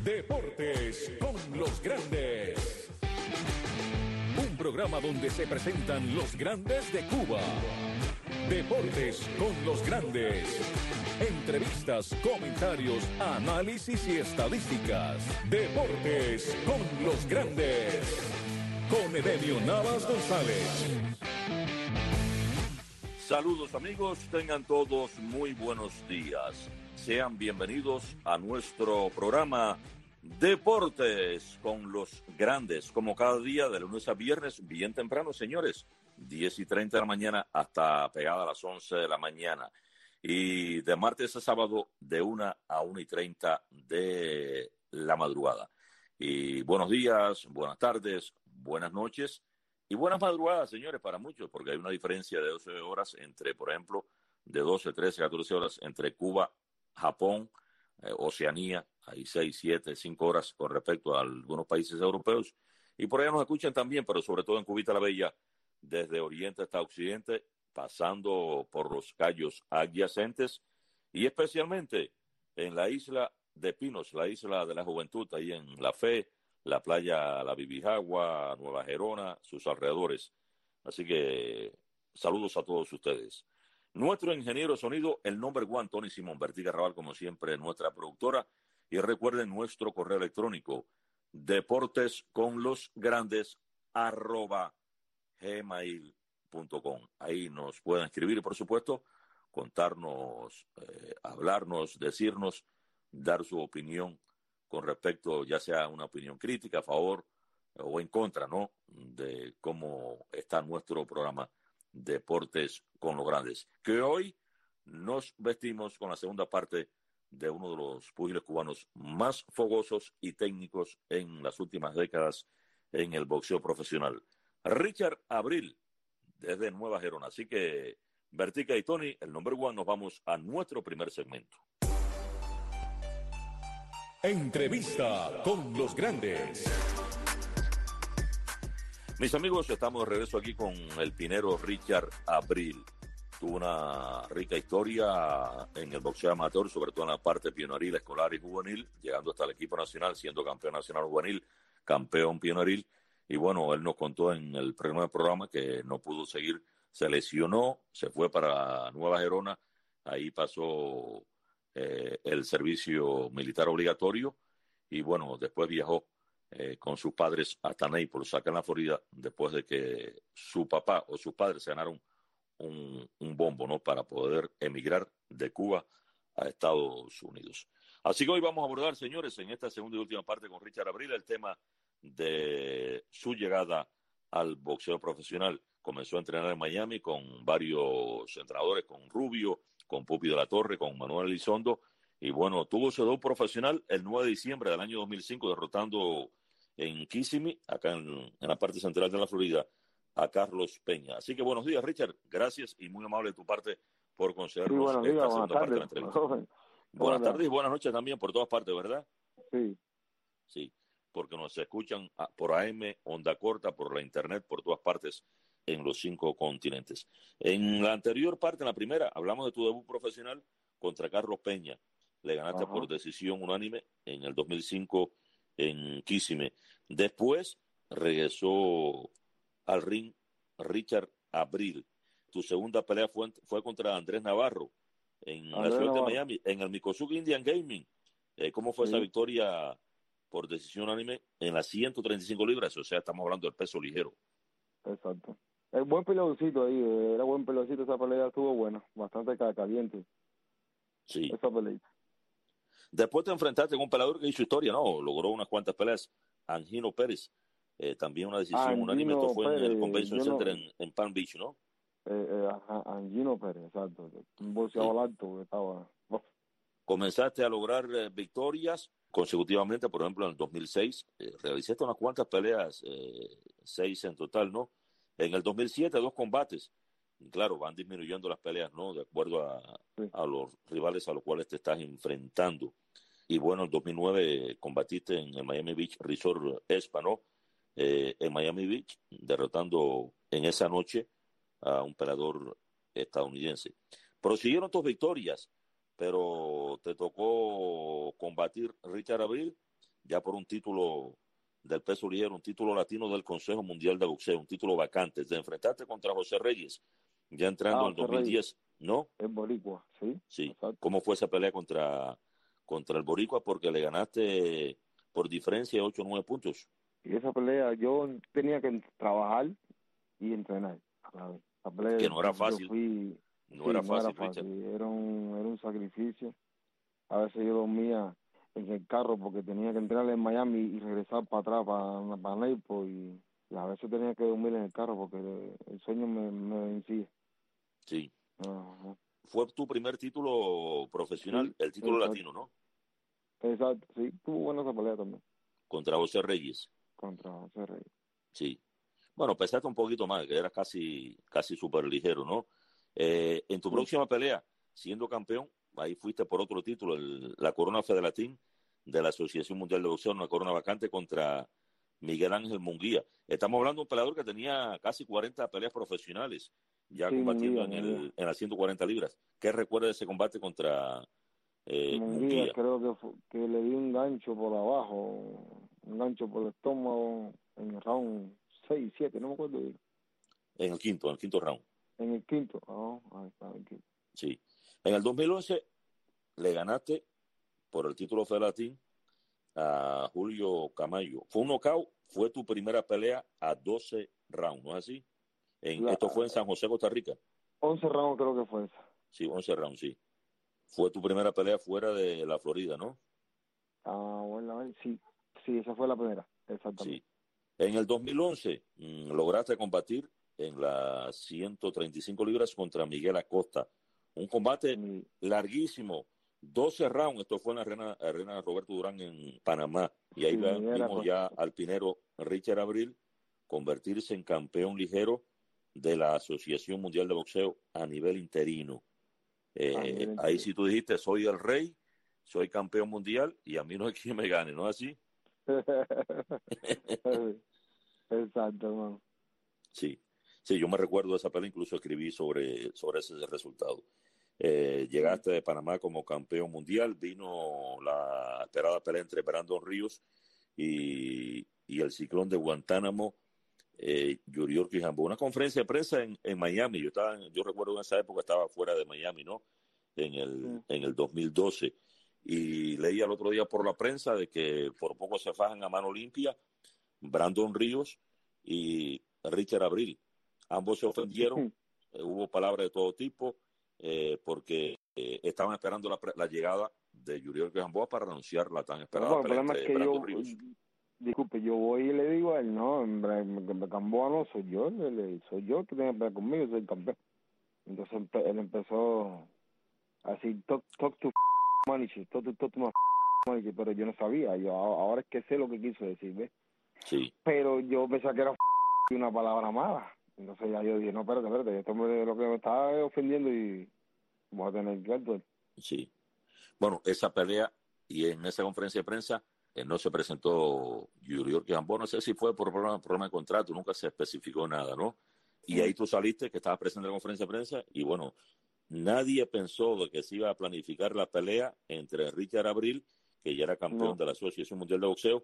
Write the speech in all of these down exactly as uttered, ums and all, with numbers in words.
Deportes con los grandes. Un programa donde se presentan los grandes de Cuba. Deportes con los grandes. Entrevistas, comentarios, análisis y estadísticas. Deportes con los grandes. Con Edenio Navas González. Saludos amigos, tengan todos muy buenos días. Sean bienvenidos a nuestro programa Deportes con los grandes, como cada día de lunes a viernes, bien temprano, señores, diez y treinta de la mañana hasta pegada a las once de la mañana. Y de martes a sábado de una a una y treinta de la madrugada. Y buenos días, buenas tardes, buenas noches y buenas madrugadas, señores, para muchos, porque hay una diferencia de doce horas entre, por ejemplo, de doce, trece, catorce horas entre Cuba, Japón, eh, Oceanía, hay seis, siete, cinco horas con respecto a algunos países europeos. Y por allá nos escuchan también, pero sobre todo en Cubita la Bella, desde oriente hasta occidente, pasando por los cayos adyacentes y especialmente en la isla de Pinos, la isla de la juventud, ahí en La Fe, la playa La Bibijagua, Nueva Gerona, sus alrededores. Así que saludos a todos ustedes. Nuestro ingeniero de sonido, el number one, Tony Simón, Vertiga Raval, como siempre, nuestra productora. Y recuerden nuestro correo electrónico, deportes con los grandes, arroba gmail punto com. Ahí nos pueden escribir y, por supuesto, contarnos, eh, hablarnos, decirnos, dar su opinión con respecto, ya sea una opinión crítica, a favor o en contra, ¿no?, de cómo está nuestro programa Deportes con los Grandes, que hoy nos vestimos con la segunda parte de uno de los púgiles cubanos más fogosos y técnicos en las últimas décadas en el boxeo profesional, Richard Abril, desde Nueva Gerona. Así que, Vertica y Tony, el number one, nos vamos a nuestro primer segmento. Entrevista con los grandes. Mis amigos, estamos de regreso aquí con el pinero Richard Abril. Tuvo una rica historia en el boxeo amateur, sobre todo en la parte pioneril, escolar y juvenil, llegando hasta el equipo nacional, siendo campeón nacional juvenil, campeón pioneril. Y bueno, él nos contó en el primer programa que no pudo seguir, se lesionó, se fue para Nueva Gerona, ahí pasó eh, el servicio militar obligatorio y bueno, después viajó eh, con sus padres hasta Naples, acá en la Florida, después de que su papá o sus padres se ganaron un, un bombo, ¿no?, para poder emigrar de Cuba a Estados Unidos. Así que hoy vamos a abordar, señores, en esta segunda y última parte con Richard Abril, el tema de su llegada al boxeo profesional. Comenzó a entrenar en Miami con varios entrenadores, con Rubio, con Pupi de la Torre, con Manuel Elizondo, y bueno, tuvo su debut profesional el nueve de diciembre del año dos mil cinco, derrotando en Kissimmee, acá en, en la parte central de la Florida, a Carlos Peña. Así que buenos días, Richard, gracias y muy amable de tu parte por concedernos sí, esta días, segunda parte de la entrevista. Buenas, buenas tardes y buenas noches también por todas partes, ¿verdad? Sí. Sí, porque nos escuchan por A M, onda corta, por la internet, por todas partes en los cinco continentes. En la anterior parte, en la primera, hablamos de tu debut profesional contra Carlos Peña. Le ganaste Ajá. por decisión unánime en el dos mil cinco en Kissimmee. Después regresó al ring Richard Abril. Tu segunda pelea fue, fue contra Andrés Navarro en Andrés la ciudad Navarro. de Miami, en el Miccosukee Indian Gaming. Eh, ¿Cómo fue sí. esa victoria por decisión unánime en las ciento treinta y cinco libras? O sea, estamos hablando del peso ligero. Exacto. Es buen peloncito ahí, era buen peloncito, esa pelea estuvo buena, bastante caliente. Sí. Esa pelea. Después te enfrentaste con un peleador que hizo historia, ¿no? Logró unas cuantas peleas, Angino Pérez. Eh, también una decisión Angino unánime. Esto fue Pérez, en el Convention Center no, en, en Palm Beach, ¿no? Eh, eh, ajá, Angino Pérez, exacto. Un boxeador sí. alto que estaba... Oh. Comenzaste a lograr eh, victorias consecutivamente, por ejemplo, en el dos mil seis. Eh, realizaste unas cuantas peleas, eh, seis en total, ¿no? En el dos mil siete, dos combates. Y claro, van disminuyendo las peleas, ¿no?, de acuerdo a, sí. a los rivales a los cuales te estás enfrentando. Y bueno, en dos mil nueve combatiste en el Miami Beach Resort Spa, ¿no? Eh, en Miami Beach, derrotando en esa noche a un peleador estadounidense. Prosiguieron tus victorias, pero te tocó combatir Richard Abril ya por un título del peso ligero, un título latino del Consejo Mundial de Boxeo, un título vacante. Te enfrentaste contra José Reyes, ya entrando Ah, en el José dos mil Reyes, diez, ¿no? es boricua, sí, Sí. exacto. ¿Cómo fue esa pelea contra, contra el Boricua? Porque le ganaste por diferencia de ocho o nueve puntos. Y esa pelea yo tenía que trabajar y entrenar a la vez. La pelea Que no era yo, yo fácil, fui, no era sí, no era fácil, Richard. fácil, era un, era un sacrificio. A veces yo dormía en el carro porque tenía que entrenar en Miami y regresar para atrás, para, para Naples, y, y a veces tenía que dormir en el carro porque el sueño me, me vencía. Sí. Ajá. Fue tu primer título profesional, Sí, el título exacto, latino, ¿no? exacto, sí, tuvo buena esa pelea también Contra José Reyes. contra José Reyes. Sí. Bueno, pesaste un poquito más, que eras casi, casi súper ligero, ¿no? Eh, en tu Sí, próxima pelea, siendo campeón, ahí fuiste por otro título, el, la corona federatín de la Asociación Mundial de Boxeo, una corona vacante contra Miguel Ángel Munguía. Estamos hablando de un peleador que tenía casi cuarenta peleas profesionales, ya sí, combatiendo Munguía, en, Munguía. el, en las ciento cuarenta libras. ¿Qué recuerda de ese combate contra eh, Munguía Munguía? creo que, fue, que le di un gancho por abajo, un gancho por el estómago en el round seis siete no me acuerdo bien. En el quinto, en el quinto round. En el quinto, oh, ahí está, en el quinto. Sí. En el dos mil once le ganaste por el título federatín a Julio Camayo. Fue un knockout, fue tu primera pelea a doce rounds, ¿no es así? En, La, esto fue en San José, Costa Rica. once rounds creo que fue esa. Sí, once rounds, sí. Fue tu primera pelea fuera de la Florida, ¿no? Ah, bueno, a ver, sí, sí, esa fue la primera, Sí. exactamente. En el dos mil once mmm, lograste combatir en las ciento treinta y cinco libras contra Miguel Acosta. Un combate Mi, larguísimo, doce rounds. Esto fue en la arena, arena Roberto Durán en Panamá. Y ahí sí, va, Miguel vimos Acosta. ya al pinero Richard Abril convertirse en campeón ligero de la Asociación Mundial de Boxeo a nivel interino. A Eh, nivel ahí interior. sí tú dijiste, soy el rey, soy campeón mundial y a mí no hay quien me gane, ¿no es así? Exacto, man. Sí, sí, yo me recuerdo de esa pelea, incluso escribí sobre, sobre ese resultado. Eh, Sí. llegaste de Panamá como campeón mundial, vino la esperada pelea entre Brandon Ríos y, y el ciclón de Guantánamo, eh, Yurior Quijambo. Una conferencia de prensa en, en Miami, yo estaba, yo recuerdo en esa época estaba fuera de Miami, ¿no? En el, Mm. en el dos mil doce. Y leí al otro día por la prensa de que por poco se fajan a mano limpia Brandon Ríos y Richard Abril. Ambos se ofendieron, eh, hubo palabras de todo tipo, eh, porque eh, estaban esperando la, la llegada de Yuriel Gamboa para anunciar la tan No, esperada pues el pelea problema es entre que Brandon yo, Ríos. disculpe, yo voy y le digo a él, no, en Gamboa no soy yo, le, le- soy yo que tiene que pelear conmigo, soy el campeón. Entonces empe- él empezó así, talk, talk to money, talk to, talk to my money, pero yo no sabía, yo ahora es que sé lo que quiso decir, ¿ves? Sí, Pero yo pensaba que era una palabra mala. Entonces ya yo dije, no, espérate, espérate, esto es lo que me estaba ofendiendo y voy a tener que actuar. sí. Bueno, esa pelea y en esa conferencia de prensa eh, no se presentó Yuriel Gamboa, no sé si fue por problema, problema de contrato, nunca se especificó nada, ¿no? Y Mm. ahí tú saliste, que estabas presente en la conferencia de prensa, y bueno, nadie pensó de que se iba a planificar la pelea entre Richard Abril, que ya era campeón No, de la Asociación Mundial de Boxeo,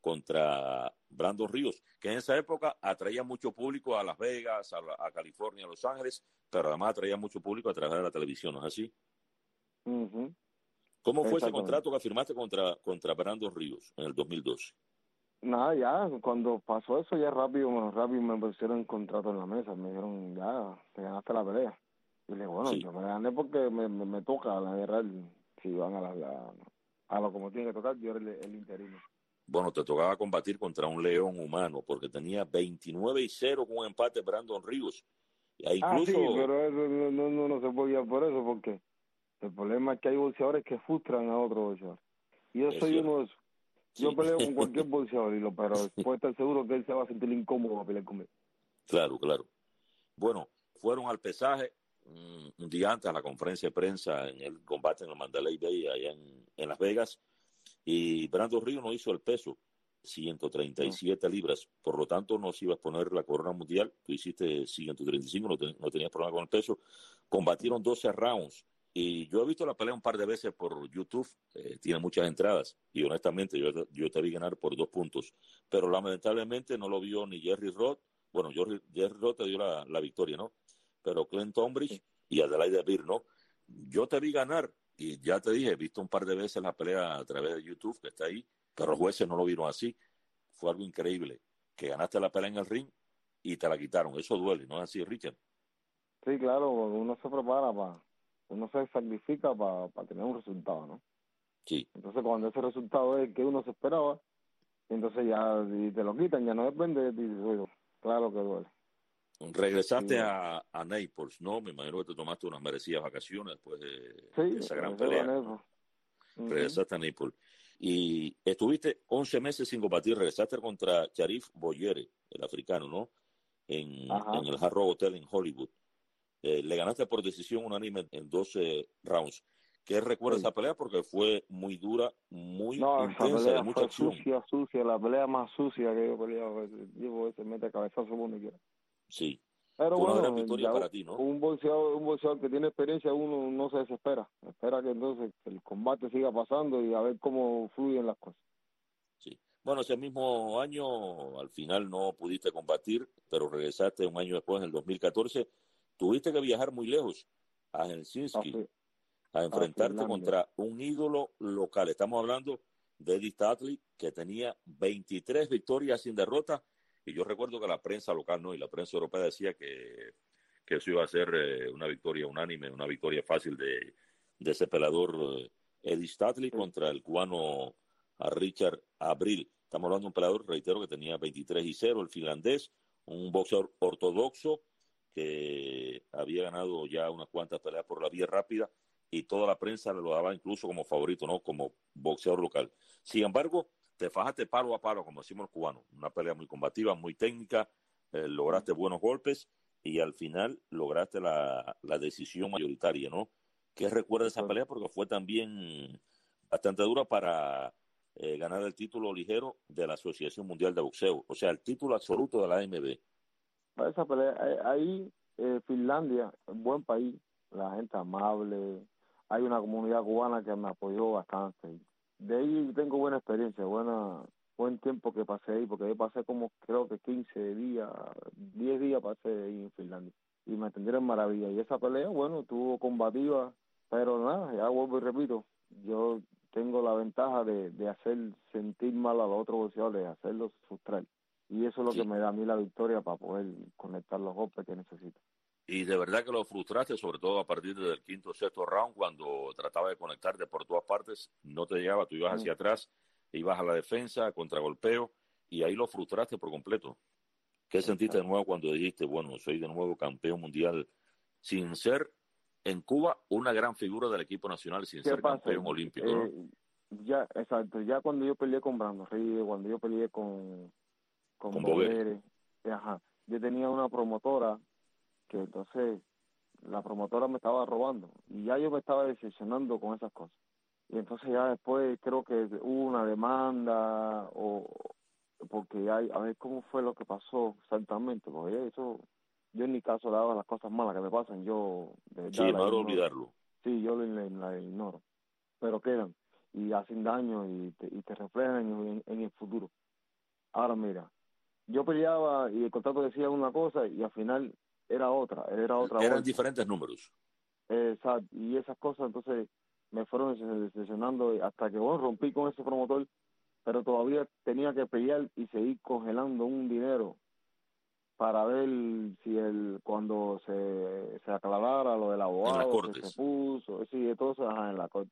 contra Brandon Ríos, que en esa época atraía mucho público a Las Vegas, a, la, a California, a Los Ángeles, pero además atraía mucho público a través de la televisión, ¿no es así? uh-huh. ¿Cómo fue ese Exactamente. contrato que firmaste contra, contra Brandon Ríos en el dos mil doce? Nada, ya, cuando pasó eso, ya rápido, me- rápido me pusieron el contrato en la mesa, me dijeron, ya, te ganaste la pelea. Y le dije, bueno, Sí. yo me gané porque me, me, me toca la guerra, si van a la, la, a lo como tiene que tocar, yo era el, el interino. Bueno, te tocaba combatir contra un león humano porque tenía veintinueve y cero con un empate Brandon Ríos. E Ah, sí, incluso, pero eso no, no, no, no se podía por eso, porque el problema es que hay boxeadores que frustran a otros boxeadores. Y yo es soy uno cierto, de esos. Yo sí, peleo con cualquier boxeador, y lo, pero puede estar seguro que él se va a sentir incómodo a pelear conmigo. claro, claro. Bueno, fueron al pesaje un, un día antes a la conferencia de prensa en el combate en el Mandalay Bay allá en, en Las Vegas y Brandon Ríos no hizo el peso, ciento treinta y No. siete libras, por lo tanto no se iba a poner la corona mundial, tú hiciste ciento treinta y cinco, no, ten, no tenías problema con el peso, combatieron doce rounds Y yo he visto la pelea un par de veces por YouTube, eh, tiene muchas entradas, y honestamente yo, yo te vi ganar por dos puntos, pero lamentablemente no lo vio ni Jerry Roth. Bueno, Jerry, Jerry Roth te dio la, la victoria, ¿no? Pero Clint Tombridge y Adelaide Beer, ¿no? Yo te vi ganar, y ya te dije, he visto un par de veces la pelea a través de YouTube, que está ahí, pero los jueces no lo vieron así. Fue algo increíble, que ganaste la pelea en el ring y te la quitaron. Eso duele, ¿no es así, Richard? Sí, claro, uno se prepara para, uno se sacrifica para pa tener un resultado, ¿no? Sí. Entonces cuando ese resultado es el que uno se esperaba, entonces ya y te lo quitan, ya no depende de ti. Bueno, claro que duele. Regresaste Sí, a, a Naples, ¿no? Me imagino que te tomaste unas merecidas vacaciones después de, sí, de esa gran eso pelea, gané, ¿no? pues. Uh-huh. Regresaste a Naples. Y estuviste once meses sin combatir. Regresaste contra Sharif Boyere, el africano, ¿no? En, Ajá. en el Hard Rock Hotel en Hollywood. Eh, le ganaste por decisión unánime en doce rounds. ¿Qué recuerdas Sí. esa pelea? Porque fue muy dura, muy No, esa intensa, de pelea mucha fue acción. sucia, sucia, la pelea más sucia que yo he peleado. Llevo ese mete cabezazo por donde quiera. Sí. Pero Fue una gran bueno, victoria ya para ti, ¿no? un boxeador, un boxeador que tiene experiencia, uno no se desespera. Espera que entonces el combate siga pasando y a ver cómo fluyen las cosas. Sí. Bueno, ese mismo año, al final no pudiste combatir, pero regresaste un año después, en el dos mil catorce. Tuviste que viajar muy lejos, a A, Helsinki, Fi- a a enfrentarte Finlandia. contra un ídolo local. Estamos hablando de Eddie Statley, que tenía veintitrés victorias sin derrota. Y yo recuerdo que la prensa local, no, y la prensa europea decía que, que eso iba a ser eh, una victoria unánime, una victoria fácil de, de ese pelador eh, Eddie Statley Sí, contra el cubano a Richard Abril. Estamos hablando de un peleador, reitero, que tenía veintitrés y cero, el finlandés, un boxeador ortodoxo que había ganado ya unas cuantas peleas por la vía rápida, y toda la prensa lo daba incluso como favorito, ¿no? Como boxeador local. Sin embargo, te fajaste palo a palo, como decimos los cubanos. Una pelea muy combativa, muy técnica, eh, lograste buenos golpes y al final lograste la, la decisión mayoritaria, ¿no? ¿Qué recuerda esa exacto. pelea? Porque fue también bastante dura para eh, ganar el título ligero de la Asociación Mundial de Boxeo, o sea, el título absoluto de la A M B. Para esa pelea, eh, ahí eh, Finlandia, un buen país, la gente amable, hay una comunidad cubana que me apoyó bastante. De ahí tengo buena experiencia, buena buen tiempo que pasé ahí, porque ahí pasé como creo que quince días, diez días pasé ahí en Finlandia. Y me atendieron maravilla. Y esa pelea, bueno, estuvo combativa, pero nada, ya vuelvo y repito, yo tengo la ventaja de, de hacer sentir mal a los otros boxeadores, de hacerlos frustrar. Y eso es lo que Sí. me da a mí la victoria para poder conectar los golpes que necesito. Y de verdad que lo frustraste, sobre todo a partir del quinto o sexto round, cuando trataba de conectarte por todas partes, no te llegaba, tú ibas Mm. hacia atrás, ibas a la defensa, contragolpeo, y ahí lo frustraste por completo. ¿Qué sentiste de Exacto. nuevo cuando dijiste, bueno, soy de nuevo campeón mundial, sin ser en Cuba una gran figura del equipo nacional, sin ¿Qué ser pasa? campeón olímpico, ¿no? Eh, ya, exacto, ya cuando yo peleé con Brando Ríos, cuando yo peleé con, con Con Boguere. Boguere, ajá, yo tenía una promotora que entonces la promotora me estaba robando y ya yo me estaba decepcionando con esas cosas. Y entonces ya después creo que hubo una demanda o porque hay, a ver cómo fue lo que pasó exactamente, porque eso, yo en mi caso le daba las cosas malas que me pasan, yo de verdad Sí, las mejor ignoro. olvidarlo. Sí, yo las la ignoro, pero quedan y hacen daño y te, y te reflejan en, en el futuro. Ahora mira, yo peleaba y el contrato decía una cosa y al final era otra, era otra Eran bolsa. diferentes números. Eh, exacto, y esas cosas entonces me fueron decepcionando hasta que bueno, rompí con ese promotor, pero todavía tenía que pelear y seguir congelando un dinero para ver si el cuando se, se aclarara lo del En las abogado que se cortes. puso, sí, de todo eso ajá, en la corte.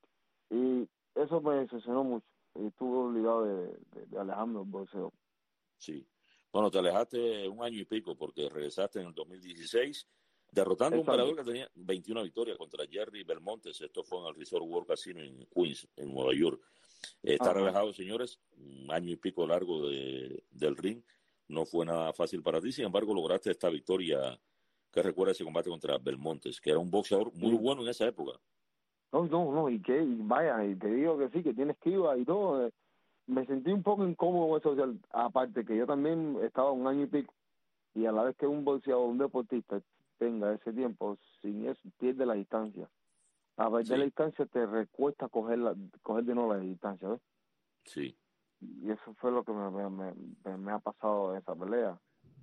Y eso me decepcionó mucho y estuve obligado de, de, de alejarme del boxeo. Sí. Bueno, te alejaste un año y pico porque regresaste en el dos mil dieciséis derrotando a un Exacto. peleador que tenía veintiuna victorias contra Jerry Belmontes. Esto fue en el Resort World Casino en Queens, en Nueva York. Eh, está Ajá. relajado, señores, un año y pico largo de, del ring. No fue nada fácil para ti, sin embargo, lograste esta victoria que recuerda ese combate contra Belmontes, que era un boxeador muy Sí. bueno en esa época. No, no, no, y que, y vaya, y te digo que sí, que tiene esquiva y todo. eh, Me sentí un poco incómodo con eso, o sea, aparte que yo también estaba un año y pico, y a la vez que un boxeador, un deportista tenga ese tiempo, sin eso, pierde la distancia. A perder Sí. la distancia te recuesta coger, la, coger de nuevo la distancia, ¿ves? Sí, Y eso fue lo que me, me, me, me ha pasado en esa pelea.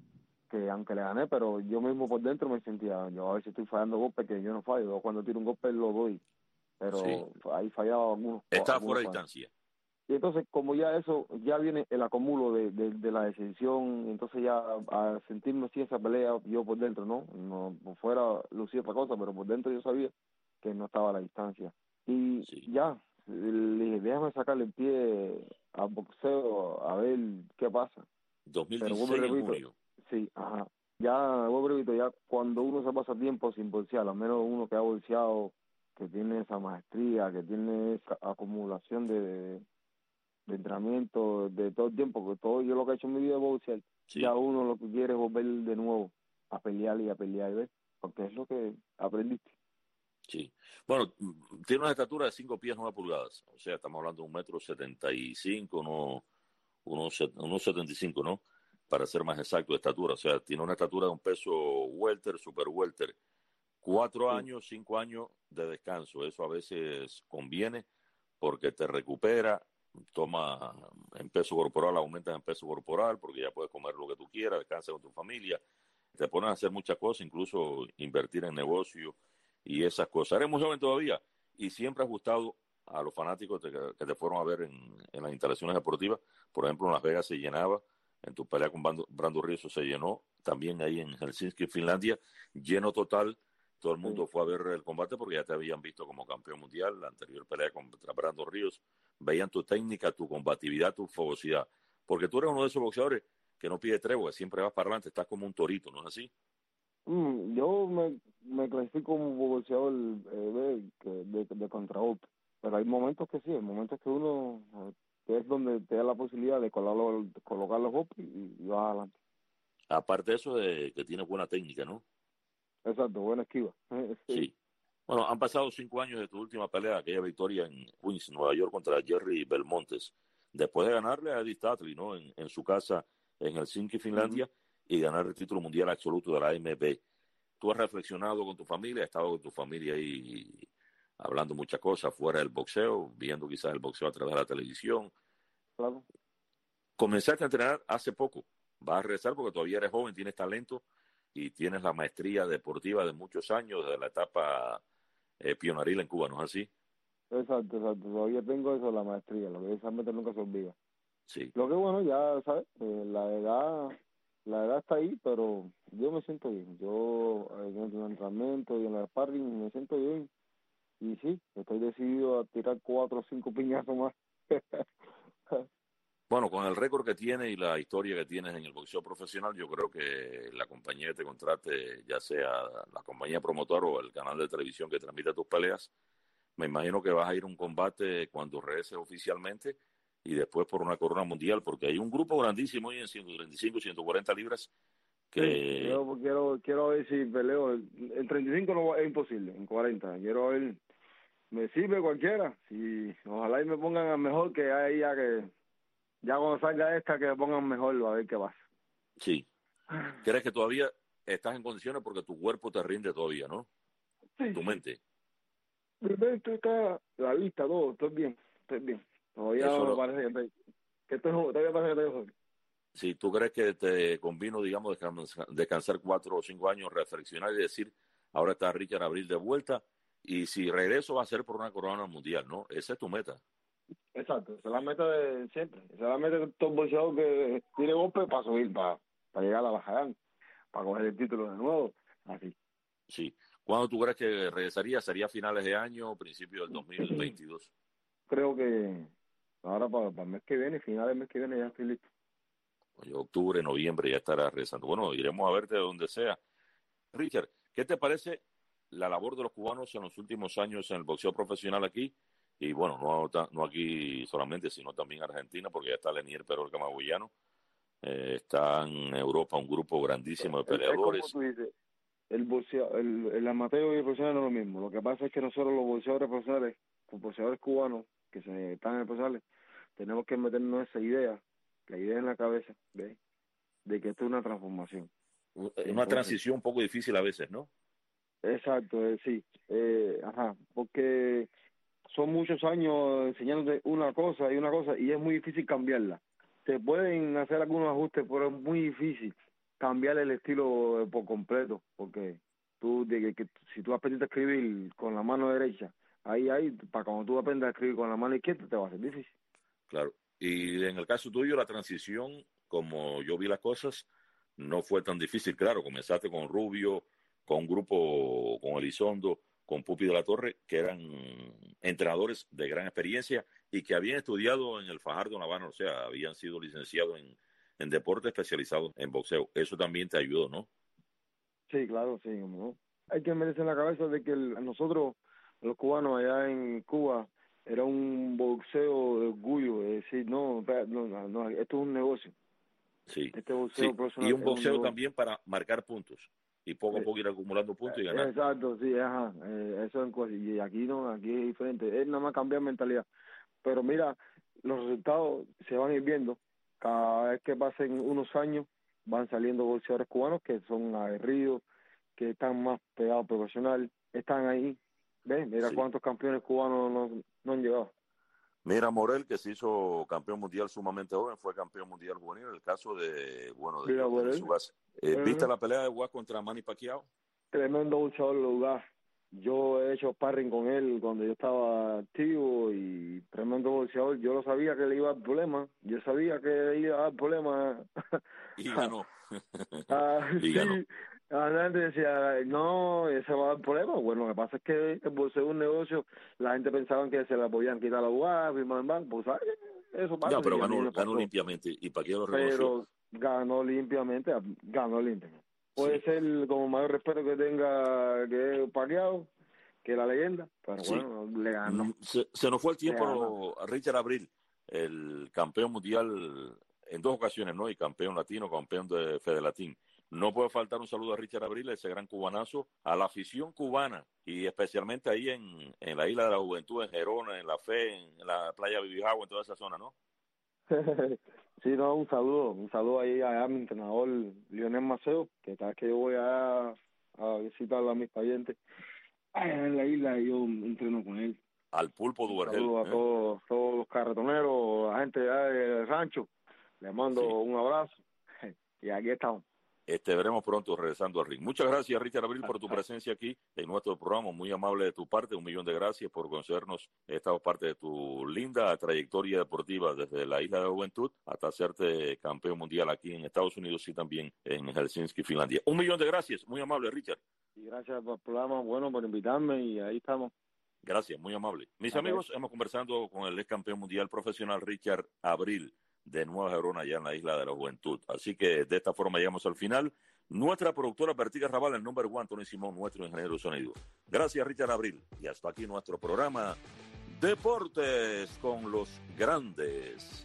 Que aunque le gané, pero yo mismo por dentro me sentía, yo a veces estoy fallando golpes que yo no fallo. Yo cuando tiro un golpe lo doy, sí. pero ahí fallaba algunos, Está algunos fuera de fallos. distancia. Y entonces, como ya eso, ya viene el acumulo de, de, de la decisión, entonces ya a sentirme así esa pelea, yo por dentro, ¿no? No por fuera lucía otra cosa, pero por dentro yo sabía que no estaba a la distancia. Y Sí. ya, le dije, déjame sacarle el pie al boxeo a ver qué pasa. Pero vuelvo y dos mil dieciséis en repito, junio. sí, ajá. Ya, vuelvo y repito, ya cuando uno se pasa tiempo sin bolsear, al menos uno que ha bolseado, que tiene esa maestría, que tiene esa acumulación de de entrenamiento, de todo el tiempo, porque todo yo lo que he hecho en mi vida es boxear. Sí, Ya uno lo que quiere es volver de nuevo a pelear y a pelear, ¿ves? Porque es lo que aprendiste. sí. Bueno, mm, tiene una estatura de cinco pies nueve pulgadas. O sea, estamos hablando de un metro setenta y cinco, uno, uno, set- uno setenta y cinco, ¿no? Para ser más exacto de estatura. O sea, tiene una estatura de un peso welter, super welter. Cuatro Sí, años, cinco años de descanso. Eso a veces conviene porque te recupera, toma en peso corporal, aumentas en peso corporal porque ya puedes comer lo que tú quieras, descansas con tu familia, te pones a hacer muchas cosas, incluso invertir en negocio y esas cosas. Eres muy joven todavía y siempre has gustado a los fanáticos que, que te fueron a ver en, en las instalaciones deportivas. Por ejemplo, en Las Vegas se llenaba, en tu pelea con Brando, Brando Rizzo se llenó, también ahí en Helsinki, Finlandia, lleno total. Todo el sí. mundo fue a ver el combate porque ya te habían visto como campeón mundial, la anterior pelea contra Brando Ríos, veían tu técnica, tu combatividad, tu fogosidad, porque tú eres uno de esos boxeadores que no pide tregua, siempre vas para adelante, estás como un torito, ¿no es así? Mm, yo me, me clasifico como boxeador eh, de, que- de, de contragolpe, pero hay momentos que sí, hay momentos que uno, eh, que es donde te da la posibilidad de colocar, de colocar los golpes y, y vas adelante. Aparte de eso, de que tienes buena técnica, ¿no? Exacto, buena esquiva. Sí, Sí. Bueno, han pasado cinco años de tu última pelea, aquella victoria en Queens, Nueva York, contra Jerry Belmontes. Después de ganarle a Eddie Statler, ¿no? En, en su casa en Helsinki, ujú. Finlandia, y ganar el título mundial absoluto de la A M B. Tú has reflexionado con tu familia, has estado con tu familia ahí hablando muchas cosas fuera del boxeo, viendo quizás el boxeo a través de la televisión. Claro. Comenzaste a entrenar hace poco. Vas a regresar porque todavía eres joven, tienes talento y tienes la maestría deportiva de muchos años, de la etapa eh, pionaril en Cuba, ¿no es así? Exacto, exacto. Todavía tengo eso, la maestría, lo que realmente nunca se olvida. Sí. Lo que bueno, ya sabes, eh, la edad, la edad está ahí, pero yo me siento bien. Yo en el entrenamiento y en la sparring me siento bien. Y sí, estoy decidido a tirar cuatro o cinco piñazos más. Bueno, con el récord que tienes y la historia que tienes en el boxeo profesional, yo creo que la compañía que te contrate, ya sea la compañía promotora o el canal de televisión que transmite tus peleas, me imagino que vas a ir a un combate cuando regreses oficialmente y después por una corona mundial, porque hay un grupo grandísimo ahí en ciento treinta y cinco, ciento cuarenta libras Sí, que, yo quiero quiero ver si peleo. En treinta y cinco no va- es imposible, en cuarenta. Quiero ver, me sirve cualquiera. Si ojalá y me pongan a mejor que ahí ya que, ya cuando salga esta que me pongan mejor, a ver qué pasa. sí, crees que todavía estás en condiciones porque tu cuerpo te rinde todavía, ¿no? Sí, Tu sí. mente. Primero está la vista, todo, estoy bien, estoy bien. Todavía Eso me lo, parece que estoy, que estoy, jo- todavía parece que estoy joven. si tú crees que te convino, digamos, descansar, descansar cuatro o cinco años, reflexionar y decir, ahora está Richard Abril de vuelta, y si regreso va a ser por una corona mundial, ¿no? Esa es tu meta. Exacto, esa es la meta de siempre. Esa es la meta de todo boxeador que tiene golpe para subir, para, para llegar a la Jayán, para coger el título de nuevo. Así. Sí. ¿Cuándo tú crees que regresaría? ¿Sería a finales de año o principio del dos mil veintidós? Creo que ahora para, para el mes que viene, final del mes que viene, ya estoy listo. Oye, octubre, noviembre ya estará regresando. Bueno, iremos a verte de donde sea. Richard, ¿qué te parece la labor de los cubanos en los últimos años en el boxeo profesional aquí? Y bueno, no, ta- no aquí solamente, sino también Argentina, porque ya está Lenier Pero el Camagullano. Eh, está en Europa un grupo grandísimo de Es, es como peleadores. tú dices, el boxeo, el, el amateur y el profesional no es lo mismo. Lo que pasa es que nosotros los boxeadores profesionales, los boxeadores cubanos que se están en el profesional, tenemos que meternos esa idea, la idea en la cabeza, ¿ves? De que esto es una transformación. Una Entonces, transición un poco difícil a veces, ¿no? exacto, eh, sí, eh, ajá, porque porque son muchos años enseñándote una cosa y una cosa y es muy difícil cambiarla. Te pueden hacer algunos ajustes, pero es muy difícil cambiar el estilo por completo, porque tú, de que, que si tú aprendes a escribir con la mano derecha, ahí, ahí, para cuando tú aprendas a escribir con la mano izquierda, te va a ser difícil. Claro. Y en el caso tuyo, la transición, como yo vi las cosas, no fue tan difícil. Claro, comenzaste con Rubio, con un grupo, con Elizondo, con Pupi de la Torre, que eran entrenadores de gran experiencia y que habían estudiado en el Fajardo Navarro, o sea, habían sido licenciados en, en deporte especializados en boxeo. Eso también te ayudó, ¿no? Sí, claro, sí. ¿No? Hay que meterse en la cabeza de que el, nosotros, los cubanos allá en Cuba, era un boxeo de orgullo, es decir, no, no, no, no esto es un negocio. Sí, este boxeo sí. profesional Y un boxeo un también para marcar puntos y poco a poco ir acumulando puntos y ganar. Exacto, sí, ajá, eh, eso es cosa. Y aquí no, aquí es diferente, es nada más cambiar mentalidad. Pero mira, los resultados se van a ir viendo. Cada vez que pasen unos años, van saliendo boxeadores cubanos que son aguerridos, que están más pegados profesional, están ahí. ¿Ves? Mira sí. cuántos campeones cubanos no, no han llegado. Mira, Morel, que se hizo campeón mundial sumamente joven, fue campeón mundial juvenil. El caso de, bueno, de, de su base. Eh, ¿Viste uh-huh. la pelea de Ugas contra Manny Pacquiao? Tremendo boxeador Ugas. Yo he hecho sparring con él cuando yo estaba activo y tremendo boxeador. Yo lo sabía que le iba a dar problemas. Yo sabía que le iba a dar problemas. Y ganó. ah, y sí. ganó. La gente decía, no, ese va a dar problemas. Bueno, lo que pasa es que el boxeo es un negocio. La gente pensaba que se la podían quitar a Ugas, firmar en banco. Pues, ¿sabes? Eso pasa. No, pero ganó, ganó limpiamente y Pacquiao lo reconoció. Pero ganó limpiamente, ganó limpiamente. Puede sí. ser como mayor respeto que tenga que Pacquiao, que la leyenda, pero sí. bueno, le ganó. Se, se nos fue el tiempo a Richard Abril, el campeón mundial en dos ocasiones, ¿no? Y campeón latino, campeón de Fedelatín. No puede faltar un saludo a Richard Abril, ese gran cubanazo, a la afición cubana y especialmente ahí en, en la Isla de la Juventud, en Gerona, en La Fe, en la playa Vivijagua, en toda esa zona, ¿no? Sí, no, un saludo, un saludo ahí a mi entrenador Lionel Maceo, que cada vez que yo voy a, a visitar a mis parientes en la isla, yo entreno con él. Al Pulpo Duvergel. Un saludo a ¿eh? todos, todos los carretoneros, la gente del rancho, les mando sí. un abrazo y aquí estamos. Este, veremos pronto regresando al ring. Muchas gracias, Richard Abril, por tu presencia aquí en nuestro programa. Muy amable de tu parte. Un millón de gracias por concedernos esta parte de tu linda trayectoria deportiva desde la Isla de la Juventud hasta hacerte campeón mundial aquí en Estados Unidos y también en Helsinki, Finlandia. Un millón de gracias. Muy amable, Richard. Y gracias por el programa, bueno, por invitarme y ahí estamos. Gracias, muy amable. Mis okay. amigos, hemos conversado con el ex campeón mundial profesional Richard Abril de Nueva Gerona, allá en la Isla de la Juventud. Así que de esta forma llegamos al final. Nuestra productora Bertica Raval, el number one, Tony Simón, nuestro ingeniero de sonido. Gracias, Richard Abril. Y hasta aquí nuestro programa Deportes con los Grandes.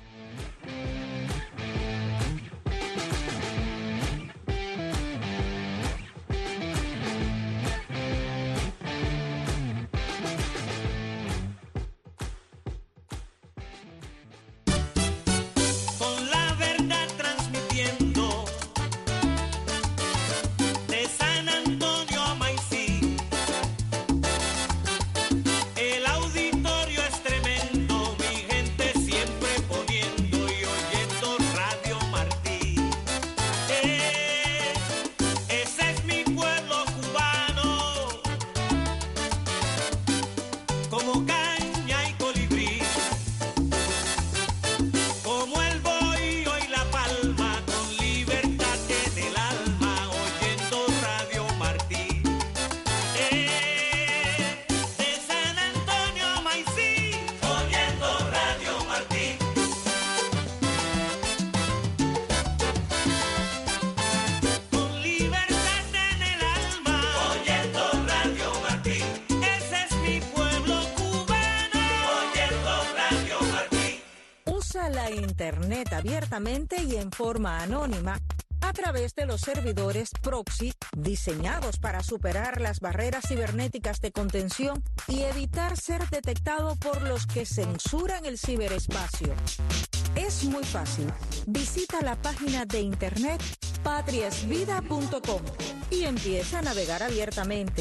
Internet abiertamente y en forma anónima a través de los servidores proxy diseñados para superar las barreras cibernéticas de contención y evitar ser detectado por los que censuran el ciberespacio. Es muy fácil. Visita la página de internet patria es vida punto com y empieza a navegar abiertamente.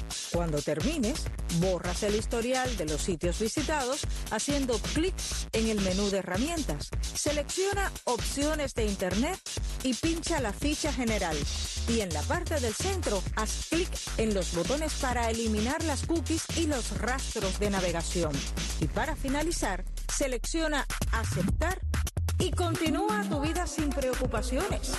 Cuando termines, borras el historial de los sitios visitados haciendo clic en el menú de herramientas. Selecciona opciones de Internet y pincha la ficha general. Y en la parte del centro, haz clic en los botones para eliminar las cookies y los rastros de navegación. Y para finalizar, selecciona aceptar y continúa tu vida sin preocupaciones.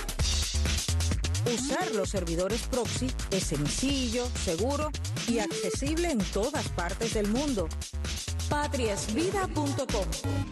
Usar los servidores proxy es sencillo, seguro y accesible en todas partes del mundo. patriasvida punto com.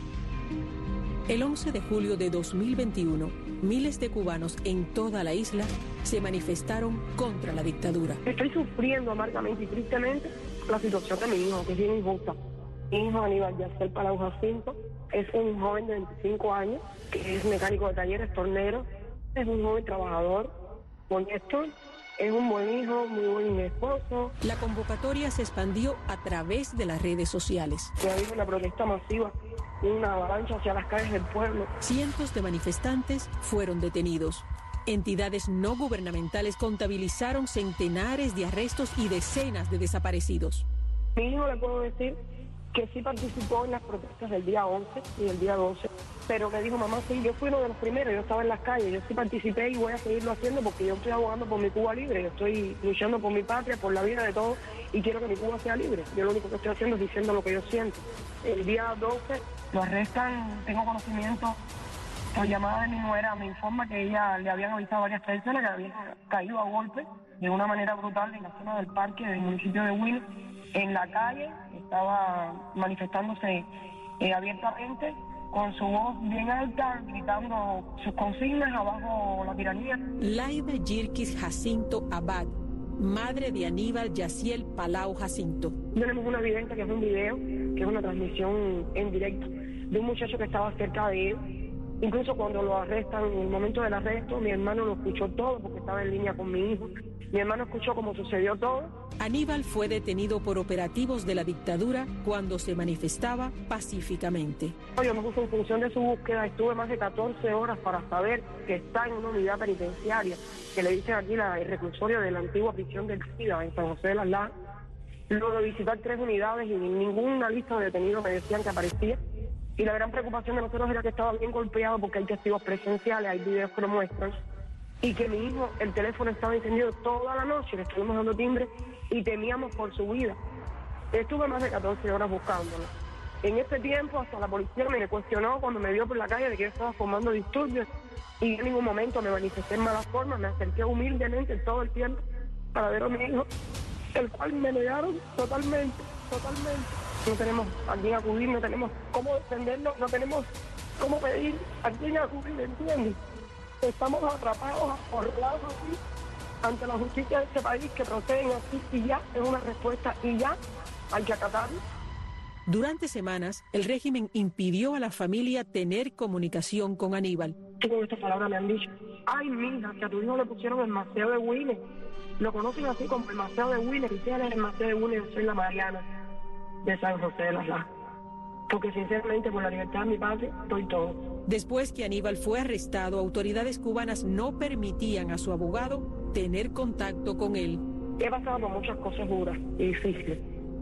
El once de julio de dos mil veintiuno, miles de cubanos en toda la isla se manifestaron contra la dictadura. Estoy sufriendo amargamente y tristemente la situación de mi hijo, que es bien injusta. Mi hijo Aníbal Yaciel Palau Jacinto es un joven de veinticinco años, que es mecánico de talleres, tornero, es un joven trabajador, honesto, es un buen hijo, muy buen esposo. La convocatoria se expandió a través de las redes sociales. Se ha habido una protesta masiva, una avalancha hacia las calles del pueblo. Cientos de manifestantes fueron detenidos. Entidades no gubernamentales contabilizaron centenares de arrestos y decenas de desaparecidos. Mi hijo, le puedo decir que sí participó en las protestas del día once y del día doce, pero me dijo, mamá, sí, yo fui uno de los primeros, yo estaba en las calles, yo sí participé y voy a seguirlo haciendo porque yo estoy abogando por mi Cuba libre, yo estoy luchando por mi patria, por la vida de todos y quiero que mi Cuba sea libre. Yo lo único que estoy haciendo es diciendo lo que yo siento. El día doce lo arrestan, tengo conocimiento, por llamada de mi nuera me informa que ella le habían avisado a varias personas que habían caído a golpe de una manera brutal en la zona del parque del municipio de Huila. En la calle, estaba manifestándose eh, abiertamente, con su voz bien alta, gritando sus consignas abajo la tiranía. Laida Yirkis Jacinto Abad, madre de Aníbal Yaciel Palau Jacinto. Tenemos una evidencia que es un video, que es una transmisión en directo de un muchacho que estaba cerca de él. Incluso cuando lo arrestan, en el momento del arresto, mi hermano lo escuchó todo porque estaba en línea con mi hijo. Mi hermano escuchó cómo sucedió todo. Aníbal fue detenido por operativos de la dictadura cuando se manifestaba pacíficamente. Yo me puse en función de su búsqueda, estuve más de catorce horas para saber que está en una unidad penitenciaria, que le dicen aquí la, el reclusorio de la antigua prisión del SIDA en San José de las Lajas. Luego de visitar tres unidades y ninguna lista de detenidos me decían que aparecía. Y la gran preocupación de nosotros era que estaba bien golpeado porque hay testigos presenciales, hay videos que lo muestran. Y que mi hijo, el teléfono estaba encendido toda la noche, le estuvimos dando timbre y temíamos por su vida. Estuve más de catorce horas buscándolo. En este tiempo hasta la policía me cuestionó cuando me vio por la calle de que yo estaba formando disturbios y en ningún momento me manifesté en malas formas, me acerqué humildemente todo el tiempo para ver a mi hijo, el cual me negaron totalmente, totalmente. No tenemos a quién acudir, no tenemos cómo defendernos, no tenemos cómo pedir a quién acudir, ¿entiendes? Estamos atrapados, acorralados así, ante la justicia de este país que proceden así y ya es una respuesta y ya hay que acatarlo. Durante semanas, el régimen impidió a la familia tener comunicación con Aníbal. Con estas palabras me han dicho, ay, mija, que a tu hijo le pusieron el Maceo de Willy. Lo conocen así como el Maceo de Willy, y si él es el Maceo de Willy, yo soy la Mariana de San José de las Lajas. Porque sinceramente por la libertad de mi padre estoy todo. Después que Aníbal fue arrestado, autoridades cubanas no permitían a su abogado tener contacto con él. He pasado por muchas cosas duras y difíciles,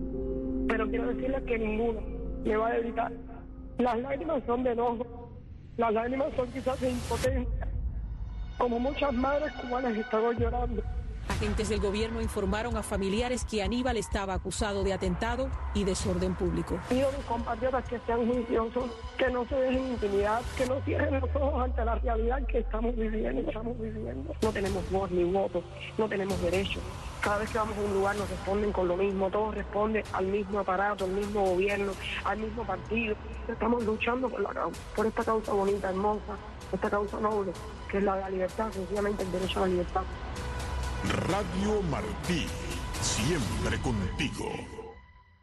pero quiero decirles que ninguno me va a evitar. Las lágrimas son de enojo, las lágrimas son quizás de impotencia, como muchas madres cubanas están llorando. Agentes del gobierno informaron a familiares que Aníbal estaba acusado de atentado y desorden público. Pido a mis compatriotas que sean juiciosos, que no se dejen intimidar, que no cierren los ojos ante la realidad que estamos viviendo, estamos viviendo. No tenemos voz ni voto, no tenemos derechos. Cada vez que vamos a un lugar nos responden con lo mismo, todos responden al mismo aparato, al mismo gobierno, al mismo partido. Estamos luchando por la causa, por esta causa bonita, hermosa, esta causa noble, que es la de la libertad, sencillamente el derecho a la libertad. Radio Martí, siempre contigo.